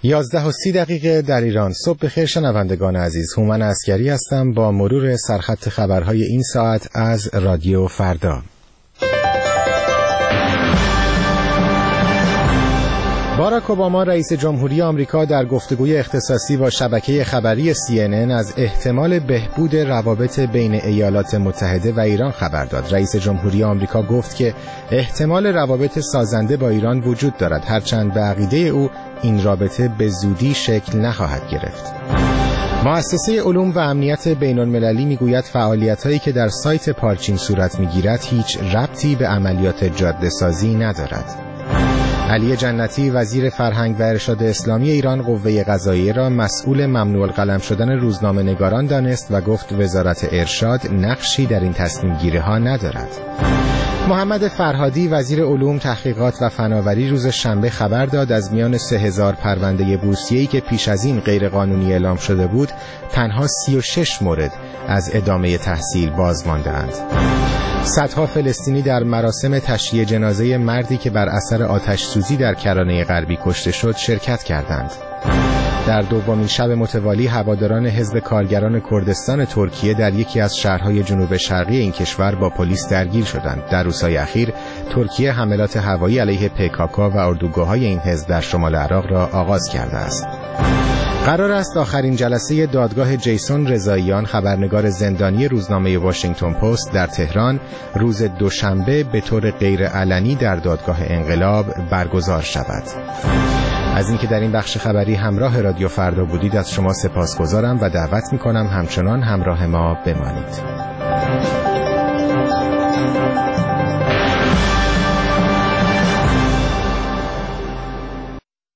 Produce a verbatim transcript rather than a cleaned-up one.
یازده و سی دقیقه در ایران. صبح بخیر شنوندگان عزیز، هومن عسکری هستم با مرور سرخط خبرهای این ساعت از رادیو فردا. باراک اوباما رئیس جمهوری آمریکا در گفتگوی اختصاصی با شبکه خبری سی ان ان از احتمال بهبود روابط بین ایالات متحده و ایران خبر داد. رئیس جمهوری آمریکا گفت که احتمال روابط سازنده با ایران وجود دارد، هرچند به عقیده او این رابطه به زودی شکل نخواهد گرفت. مؤسسه علوم و امنیت بین المللی میگوید فعالیت‌هایی که در سایت پارچین صورت میگیرد هیچ ربطی به عملیات جاده‌سازی ندارد. علی جنتی وزیر فرهنگ و ارشاد اسلامی ایران قوه قضاییه را مسئول ممنوع القلم شدن روزنامه‌نگاران دانست و گفت وزارت ارشاد نقشی در این تصمیم گیری ها ندارد. محمد فرهادی وزیر علوم، تحقیقات و فناوری روز شنبه خبر داد از میان سه هزار پرونده بورسیه‌ای که پیش از این غیرقانونی اعلام شده بود، تنها سی و شش مورد از ادامه تحصیل باز مانده‌اند. صدها فلسطینی در مراسم تشییع جنازه مردی که بر اثر آتش سوزی در کرانه غربی کشته شد شرکت کردند. در دومین شب متوالی هواداران حزب کارگران کردستان ترکیه در یکی از شهرهای جنوب شرقی این کشور با پلیس درگیر شدند. در روزهای اخیر ترکیه حملات هوایی علیه پیکاکا و اردوگاه‌های این حزب در شمال عراق را آغاز کرده است. قرار است آخرین جلسه دادگاه جیسون رضاییان، خبرنگار زندانی روزنامه واشنگتن پست در تهران، روز دوشنبه به طور غیرعلنی در دادگاه انقلاب برگزار شود. از اینکه در این بخش خبری همراه رادیو فردا بودید از شما سپاسگزارم و دعوت می‌کنم همچنان همراه ما بمانید.